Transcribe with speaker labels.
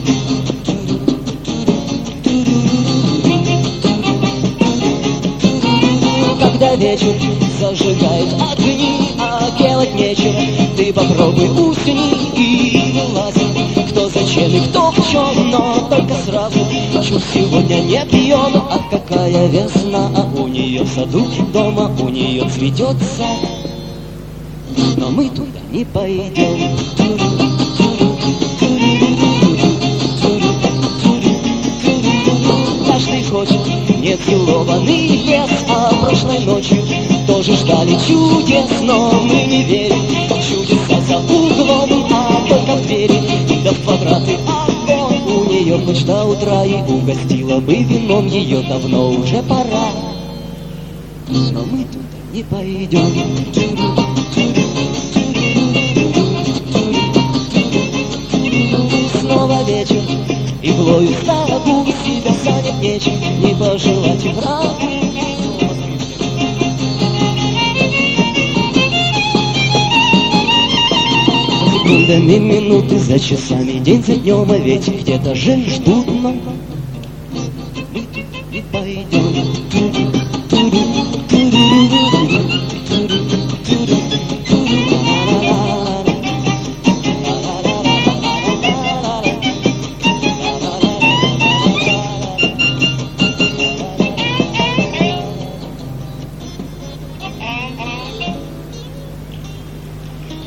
Speaker 1: Когда вечер зажигает огни, а делать нечего, ты попробуй усни и вылази. Кто зачем и кто в чем, но только сразу. Чур сегодня не пьем, а какая весна. А у нее в саду дома, у нее цветет сад. Но мы туда не пойдем. Каждый хочет нецелованный лес, а прошлой ночью тоже ждали чудес, но мы не верим. Чудеса за углом, а только в двери, да в квадраты огонь. У нее хоть до утра и угостила бы вином, ее давно уже пора. Но мы туда не пойдем. Снова вечер, иглою стагу, себя занять нечем, не пожелать и врагу. Секундами минуты, за часами, день за днем, а ведь где-то же ждут, но